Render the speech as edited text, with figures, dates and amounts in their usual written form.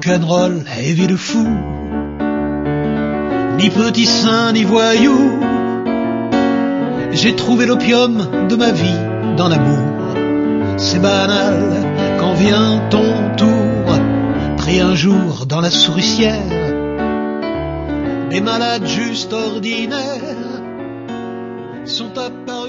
rock'n'roll et vie de fou, ni petit saint ni voyou. J'ai trouvé l'opium de ma vie dans l'amour. C'est banal quand vient ton tour, pris un jour dans la souricière. Des malades juste ordinaires sont apparus